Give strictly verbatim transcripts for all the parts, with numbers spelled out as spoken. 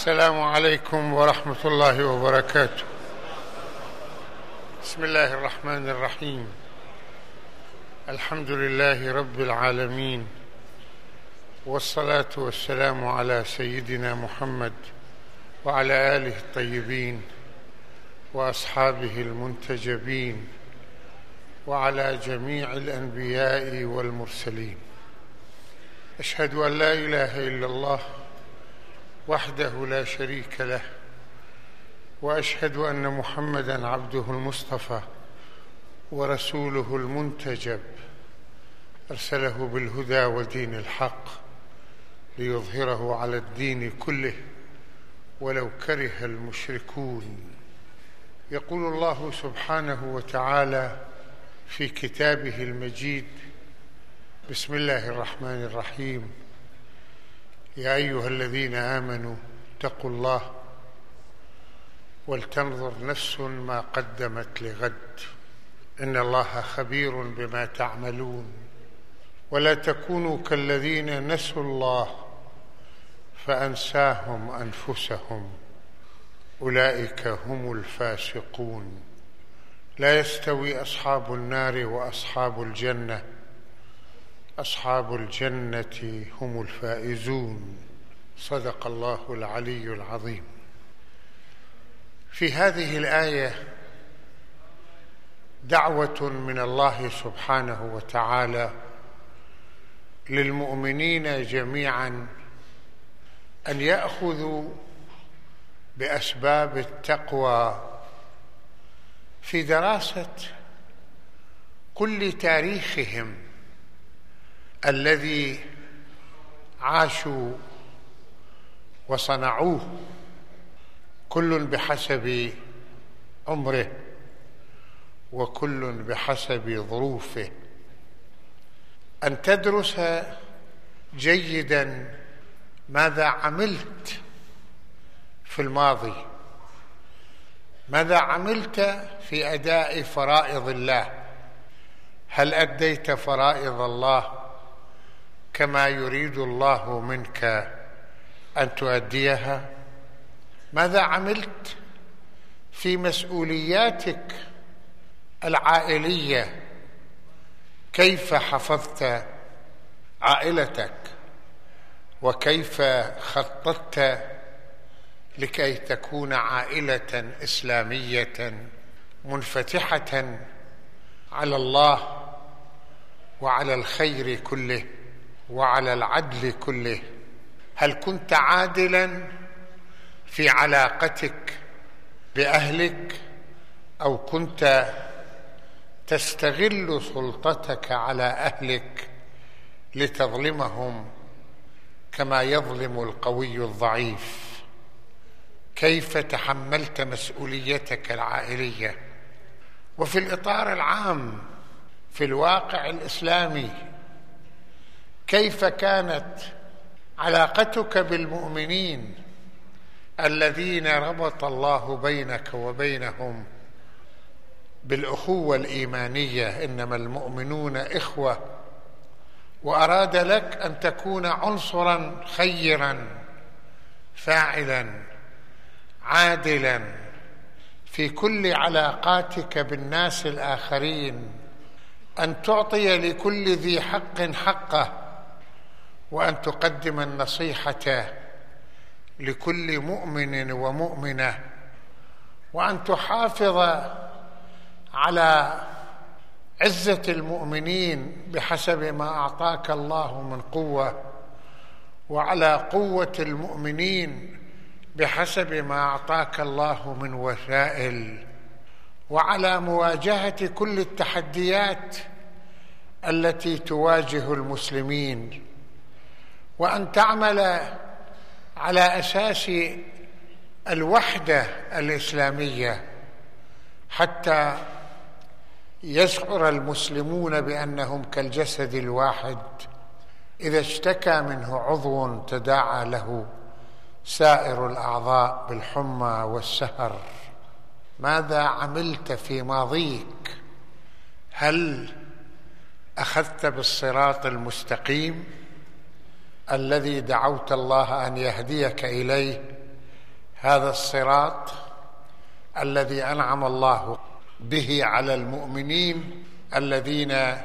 السلام عليكم ورحمة الله وبركاته. بسم الله الرحمن الرحيم. الحمد لله رب العالمين، والصلاة والسلام على سيدنا محمد وعلى آله الطيبين وأصحابه المنتجبين وعلى جميع الأنبياء والمرسلين. أشهد أن لا إله إلا الله وحده لا شريك له، وأشهد أن محمدًا عبده المصطفى ورسوله المنتجب، أرسله بالهدى ودين الحق ليظهره على الدين كله ولو كره المشركون. يقول الله سبحانه وتعالى في كتابه المجيد: بسم الله الرحمن الرحيم. يا أيها الذين آمنوا اتقوا الله ولتنظر نفس ما قدمت لغد، إن الله خبير بما تعملون. ولا تكونوا كالذين نسوا الله فأنساهم أنفسهم، أولئك هم الفاسقون. لا يستوي أصحاب النار وأصحاب الجنة، أصحاب الجنة هم الفائزون. صدق الله العلي العظيم. في هذه الآية دعوة من الله سبحانه وتعالى للمؤمنين جميعا أن يأخذوا بأسباب التقوى في دراسة كل تاريخهم الذي عاشوا وصنعوه، كل بحسب عمره وكل بحسب ظروفه. أن تدرس جيداً ماذا عملت في الماضي، ماذا عملت في أداء فرائض الله. هل أديت فرائض الله كما يريد الله منك أن تؤديها؟ ماذا عملت في مسؤولياتك العائلية؟ كيف حفظت عائلتك؟ وكيف خططت لكي تكون عائلة إسلامية منفتحة على الله وعلى الخير كله وعلى العدل كله؟ هل كنت عادلاً في علاقتك بأهلك، أو كنت تستغل سلطتك على أهلك لتظلمهم كما يظلم القوي الضعيف؟ كيف تحملت مسؤوليتك العائلية؟ وفي الإطار العام في الواقع الإسلامي، كيف كانت علاقتك بالمؤمنين الذين ربط الله بينك وبينهم بالأخوة الإيمانية؟ إنما المؤمنون إخوة. وأراد لك أن تكون عنصراً خيراً فاعلاً عادلاً في كل علاقاتك بالناس الآخرين، أن تعطي لكل ذي حق حقه، وأن تقدم النصيحة لكل مؤمن ومؤمنة، وأن تحافظ على عزة المؤمنين بحسب ما أعطاك الله من قوة، وعلى قوة المؤمنين بحسب ما أعطاك الله من وسائل، وعلى مواجهة كل التحديات التي تواجه المسلمين، وأن تعمل على أساس الوحدة الإسلامية حتى يشعر المسلمون بأنهم كالجسد الواحد، إذا اشتكى منه عضو تداعى له سائر الأعضاء بالحمى والسهر. ماذا عملت في ماضيك؟ هل أخذت بالصراط المستقيم الذي دعوت الله أن يهديك إليه هذا الصراط الذي أنعم الله به على المؤمنين الذين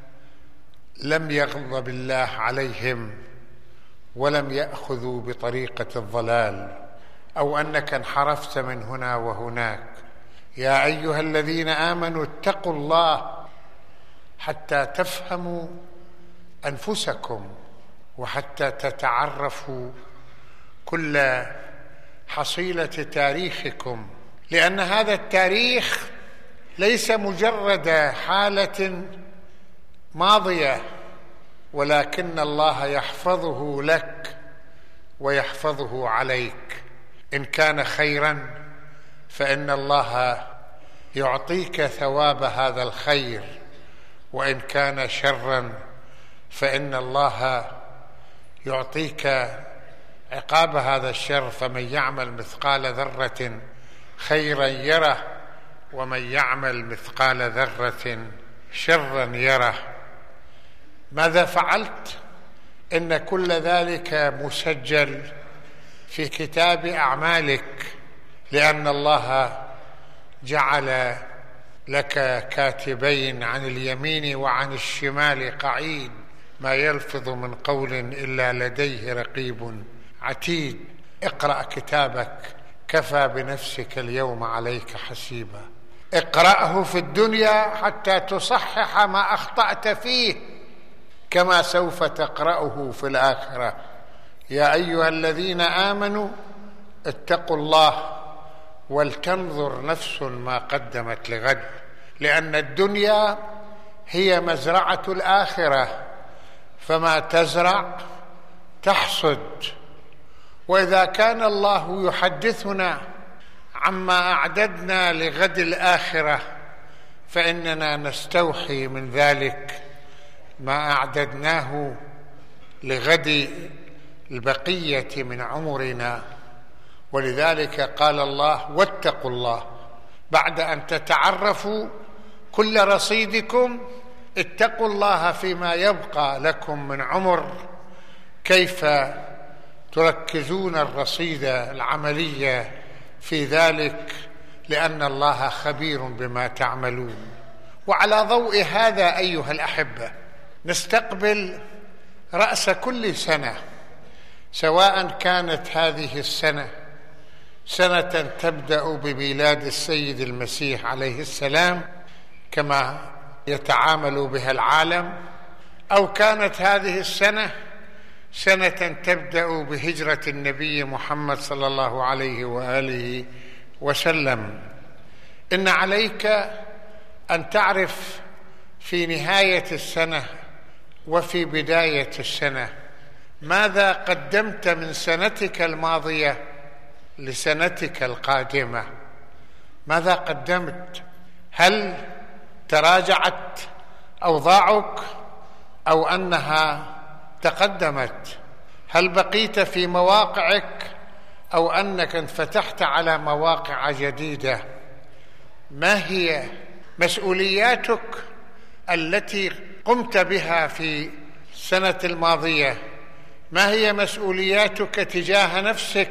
لم يغضب الله عليهم ولم يأخذوا بطريقة الضلال، أو أنك انحرفت من هنا وهناك. يا أيها الذين آمنوا اتقوا الله حتى تفهموا أنفسكم وحتى تتعرفوا كل حصيلة تاريخكم، لأن هذا التاريخ ليس مجرد حالة ماضية، ولكن الله يحفظه لك ويحفظه عليك. إن كان خيرا فإن الله يعطيك ثواب هذا الخير، وإن كان شرا فإن الله يعطيك عقاب هذا الشر. فمن يعمل مثقال ذرة خيرا يره، ومن يعمل مثقال ذرة شرا يره. ماذا فعلت؟ إن كل ذلك مسجل في كتاب أعمالك، لأن الله جعل لك كاتبين عن اليمين وعن الشمال قعيد، ما يلفظ من قول إلا لديه رقيب عتيد. اقرأ كتابك، كفى بنفسك اليوم عليك حسيبا. اقرأه في الدنيا حتى تصحح ما أخطأت فيه، كما سوف تقرأه في الآخرة. يا أيها الذين آمنوا اتقوا الله ولتنظر نفس ما قدمت لغد، لأن الدنيا هي مزرعة الآخرة، فما تزرع تحصد. وإذا كان الله يحدثنا عما أعددنا لغد الآخرة، فإننا نستوحي من ذلك ما أعددناه لغد البقية من عمرنا. ولذلك قال الله: واتقوا الله. بعد أن تتعرفوا كل رصيدكم، اتقوا الله فيما يبقى لكم من عمر، كيف تركزون الرصيد العملية في ذلك، لأن الله خبير بما تعملون. وعلى ضوء هذا أيها الأحبة، نستقبل رأس كل سنة، سواء كانت هذه السنة سنة تبدأ بميلاد السيد المسيح عليه السلام كما يتعامل بها العالم، أو كانت هذه السنة سنة تبدأ بهجرة النبي محمد صلى الله عليه وآله وسلم. إن عليك أن تعرف في نهاية السنة وفي بداية السنة ماذا قدمت من سنتك الماضية لسنتك القادمة. ماذا قدمت؟ هل تراجعت أوضاعك أو أنها تقدمت؟ هل بقيت في مواقعك أو أنك انفتحت على مواقع جديدة؟ ما هي مسؤولياتك التي قمت بها في السنة الماضية؟ ما هي مسؤولياتك تجاه نفسك؟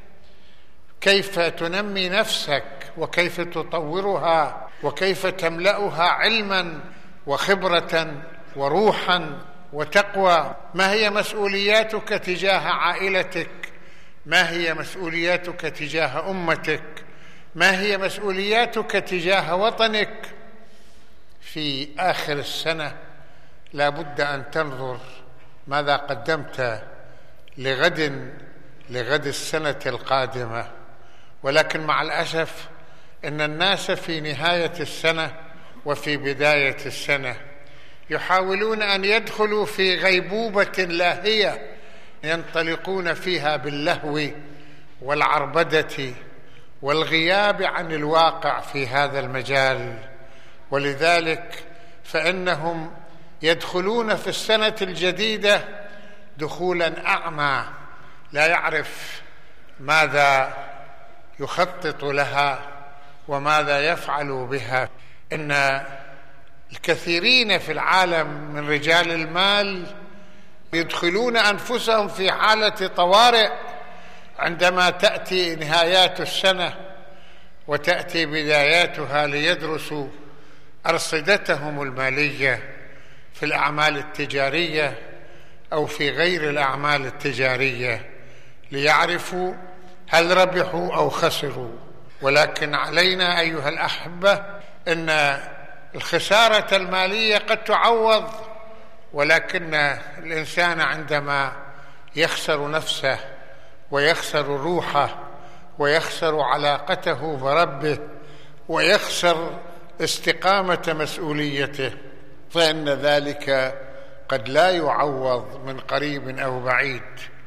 كيف تنمي نفسك وكيف تطورها وكيف تملأها علما وخبرة وروحا وتقوى؟ ما هي مسؤولياتك تجاه عائلتك؟ ما هي مسؤولياتك تجاه أمتك؟ ما هي مسؤولياتك تجاه وطنك؟ في آخر السنة لا بد أن تنظر ماذا قدمت لغد لغد السنة القادمة. ولكن مع الأسف إن الناس في نهاية السنة وفي بداية السنة يحاولون أن يدخلوا في غيبوبة لاهية ينطلقون فيها باللهو والعربدة والغياب عن الواقع في هذا المجال. ولذلك فإنهم يدخلون في السنة الجديدة دخولا أعمى، لا يعرف ماذا يخطط لها وماذا يفعل بها. إن الكثيرين في العالم من رجال المال يدخلون أنفسهم في حالة طوارئ عندما تأتي نهايات السنة وتأتي بداياتها ليدرسوا أرصدتهم المالية في الأعمال التجارية أو في غير الأعمال التجارية ليعرفوا هل ربحوا أو خسروا. ولكن علينا أيها الأحبة أن الخسارة المالية قد تعوض، ولكن الإنسان عندما يخسر نفسه ويخسر روحه ويخسر علاقته بربه ويخسر استقامة مسؤوليته فإن ذلك قد لا يعوض من قريب أو بعيد.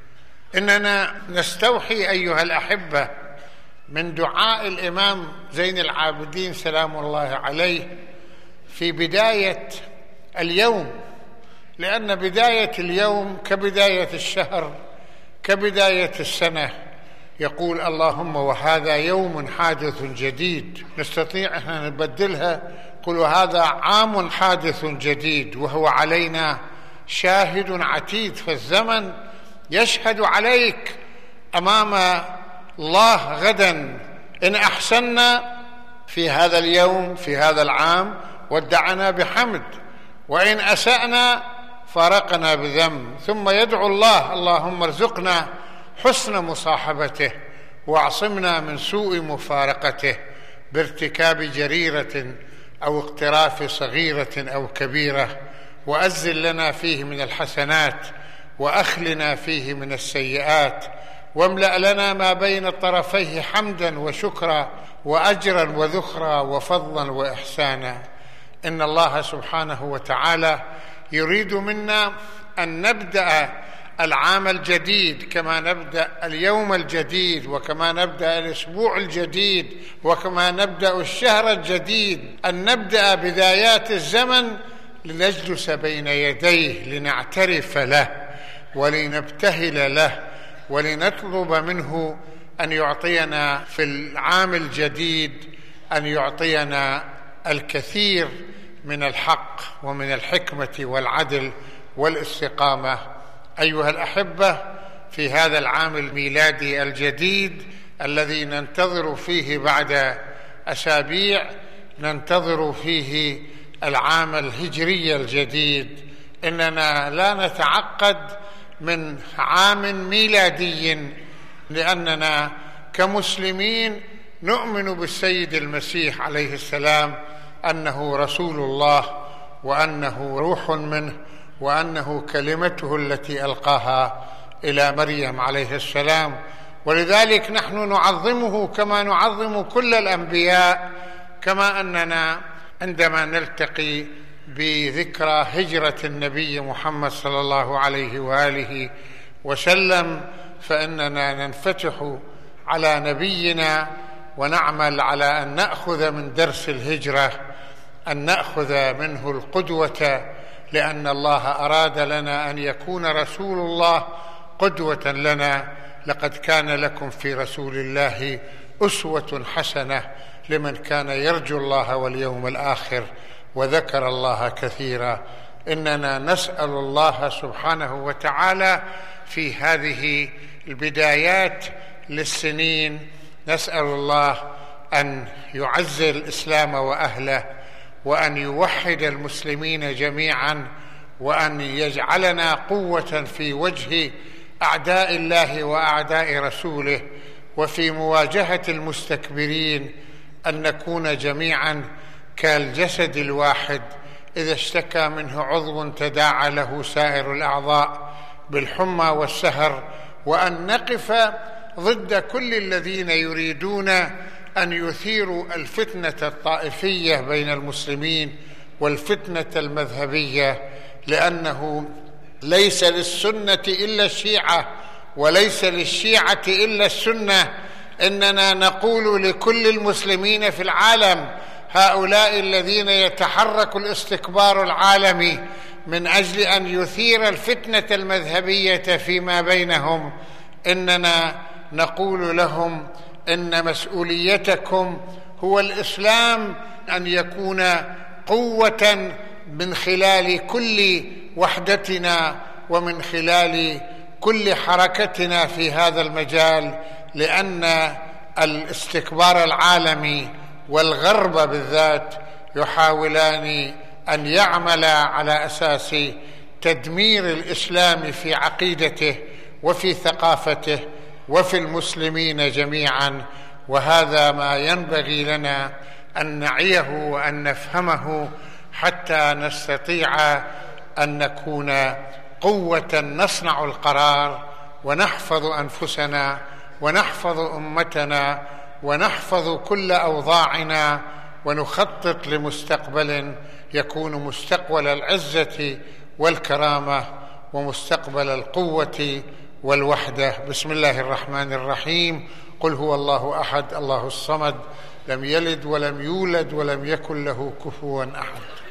إننا نستوحي أيها الأحبة من دعاء الإمام زين العابدين سلام الله عليه في بداية اليوم، لأن بداية اليوم كبداية الشهر كبداية السنة. يقول اللهم وهذا يوم حادث جديد، نستطيع أن نبدلها قل وهذا عام حادث جديد وهو علينا شاهد عتيد، فالزمن يشهد عليك أمام الله غدا إن أحسننا في هذا اليوم في هذا العام ودعنا بحمد، وإن أسأنا فارقنا بذنب، ثم يدعو الله اللهم ارزقنا حسن مصاحبته واعصمنا من سوء مفارقته بارتكاب جريرة أو اقتراف صغيرة أو كبيرة، وأزل لنا فيه من الحسنات وأخلنا فيه من السيئات، واملأ لنا ما بين طرفيه حمدا وشكرا وأجرا وذخرا وفضلا وإحسانا. إن الله سبحانه وتعالى يريد منا أن نبدأ العام الجديد كما نبدأ اليوم الجديد، وكما نبدأ الأسبوع الجديد، وكما نبدأ الشهر الجديد، أن نبدأ بدايات الزمن لنجلس بين يديه لنعترف له ولنبتهل له ولنطلب منه أن يعطينا في العام الجديد أن يعطينا الكثير من الحق ومن الحكمة والعدل والاستقامة. أيها الأحبة، في هذا العام الميلادي الجديد الذي ننتظر فيه بعد أسابيع ننتظر فيه العام الهجري الجديد، إننا لا نتعقد من عام ميلادي، لأننا كمسلمين نؤمن بالسيد المسيح عليه السلام أنه رسول الله وأنه روح منه وأنه كلمته التي ألقاها إلى مريم عليه السلام، ولذلك نحن نعظمه كما نعظم كل الأنبياء، كما أننا عندما نلتقي بذكرى هجرة النبي محمد صلى الله عليه وآله وسلم فإننا ننفتح على نبينا ونعمل على أن نأخذ من درس الهجرة، أن نأخذ منه القدوة، لأن الله أراد لنا أن يكون رسول الله قدوة لنا. لقد كان لكم في رسول الله أسوة حسنة لمن كان يرجو الله واليوم الآخر وذكر الله كثيرا. إننا نسأل الله سبحانه وتعالى في هذه البدايات للسنين، نسأل الله أن يعز الإسلام وأهله، وأن يوحد المسلمين جميعا، وأن يجعلنا قوة في وجه أعداء الله وأعداء رسوله، وفي مواجهة المستكبرين، أن نكون جميعا كالجسد الواحد إذا اشتكى منه عضو تداعى له سائر الأعضاء بالحمى والسهر، وأن نقف ضد كل الذين يريدون أن يثيروا الفتنة الطائفية بين المسلمين والفتنة المذهبية، لأنه ليس للسنة إلا الشيعة وليس للشيعة إلا السنة. إننا نقول لكل المسلمين في العالم، هؤلاء الذين يتحرك الاستكبار العالمي من أجل أن يثير الفتنة المذهبية فيما بينهم، إننا نقول لهم إن مسؤوليتكم هو الإسلام، أن يكون قوة من خلال كل وحدتنا ومن خلال كل حركتنا في هذا المجال، لأن الاستكبار العالمي والغرب بالذات يحاولان أن يعملا على أساس تدمير الإسلام في عقيدته وفي ثقافته وفي المسلمين جميعا. وهذا ما ينبغي لنا أن نعيه وأن نفهمه حتى نستطيع أن نكون قوة نصنع القرار ونحفظ أنفسنا ونحفظ أمتنا ونحفظ كل أوضاعنا، ونخطط لمستقبل يكون مستقبل العزة والكرامة ومستقبل القوة والوحدة. بسم الله الرحمن الرحيم. قل هو الله أحد الله الصمد، لم يلد ولم يولد ولم يكن له كفوا أحد.